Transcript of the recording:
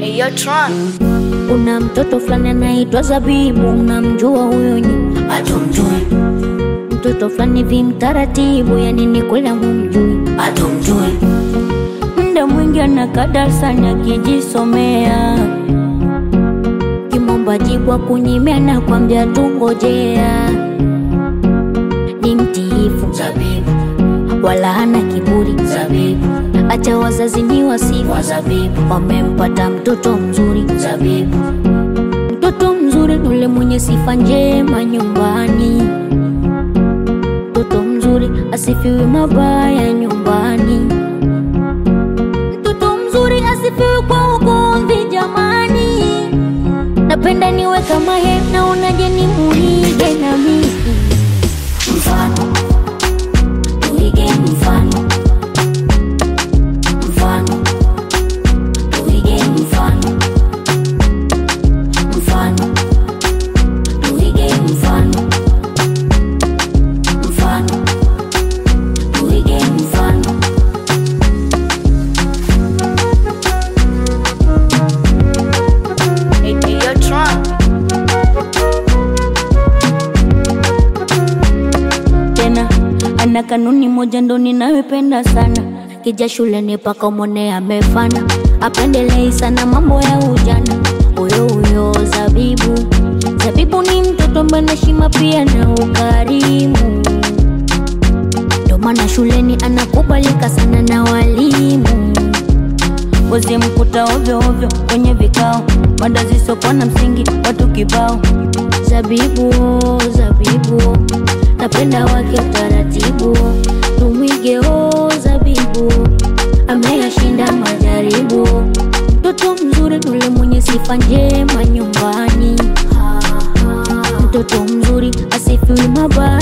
Hey, yo, Tron. Kuna mtoto fulani anaitwa Zabibu, unamjua huyo ni? Hatumjui. Mtoto fulani vimtaratibu, yani ni kule mumjui? Hatumjui. Muda mwingi anakaa darasani akijisomea, kimomba jibu akunyimia na kwambia tungojea. Ni mtiifu Zabibu. wala hana kiburi Zabibu. acha wazazi ni wasifu Zabibu. wamempata mtoto mzuri. Zabibu. Mtoto mzuri ule mwenye sifa njema nyumbani, mtoto mzuri asifiwe mabaya nyumbani, mtoto mzuri asifiwe kwa ugomvi jamani. Napenda niwe kama yeye, naonaje ni muige na mimi? Mfano. Tuige mfano. Mfano. Tuige mfano. Mfano. Tuige mfano. Mfano. Tuige mfano. Hey, yo, Tron. Tena ana kanuni moja ndo ninayopenda sana, kija shuleni paka umone amefana, apendelei sana mambo ya ujana. Huyo Zabibu, Zabibu ni mtoto mwenye heshima pia na ukarimu, ndo maana shuleni anakubalika sana na walimu. Wezi mkuta ovyo ovyo kwenye vikao, mada zisizokuwa na msingi watu kibao. Zabibu, Zabibu, napenda wake utaratibu, tumwige Zabibu, ameyashinda majaribu. Mtoto mzuri ule mwenye sifa njema nyumbani, mtoto mzuri asifiwi mabaya